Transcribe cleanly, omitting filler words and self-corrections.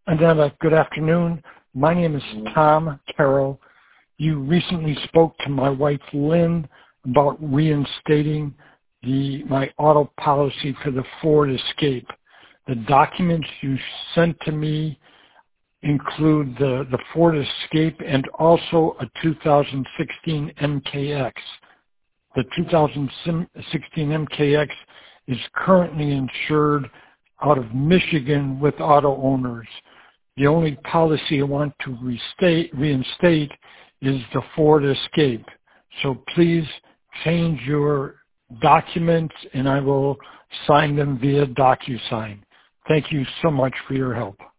Annetta, good afternoon. My name is Tom Carroll. You recently spoke to my wife, Lynn, about reinstating my auto policy for the Ford Escape. The documents you sent to me include the Ford Escape and also a 2016 MKX. The 2016 MKX is currently insured out of Michigan with auto owners. The only policy I want to reinstate is the Ford Escape. So please change your documents and I will sign them via DocuSign. Thank you so much for your help.